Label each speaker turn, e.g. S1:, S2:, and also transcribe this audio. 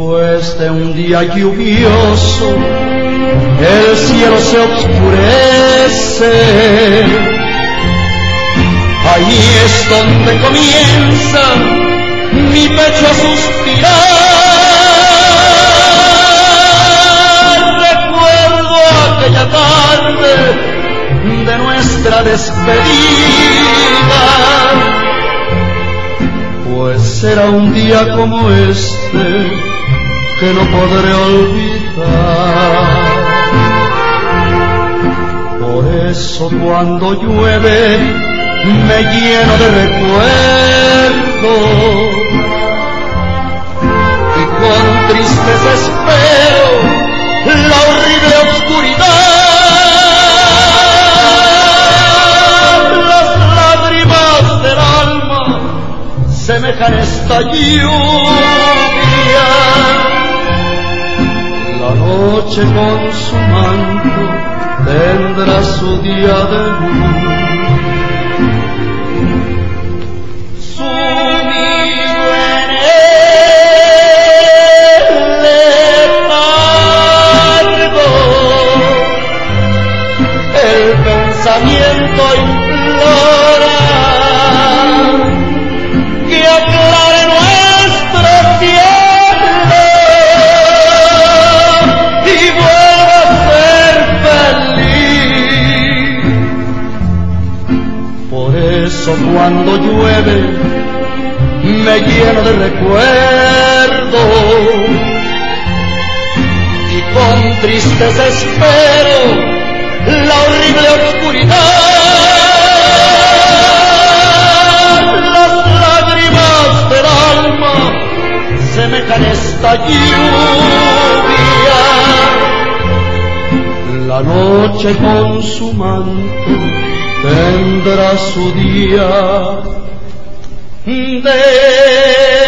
S1: Después de un día lluvioso, el cielo se oscurece. Ahí es donde comienza mi pecho a suspirar. Recuerdo aquella tarde de nuestra despedida, pues era un día como este que no podré olvidar. Por eso cuando llueve me lleno de recuerdos y con tristeza espero la horrible oscuridad. Las lágrimas del alma semejan esta lluvia. La noche con su manto tendrá su día de luz. Sumido en el letargo, el pensamiento implora que aclare nuestro cielo y vuelva a ser feliz. Por eso cuando llueve me lleno de recuerdos y con tristeza espero la horrible oscuridad. Las lágrimas del alma semejan esta lluvia. La noche con su manto tendrá su día de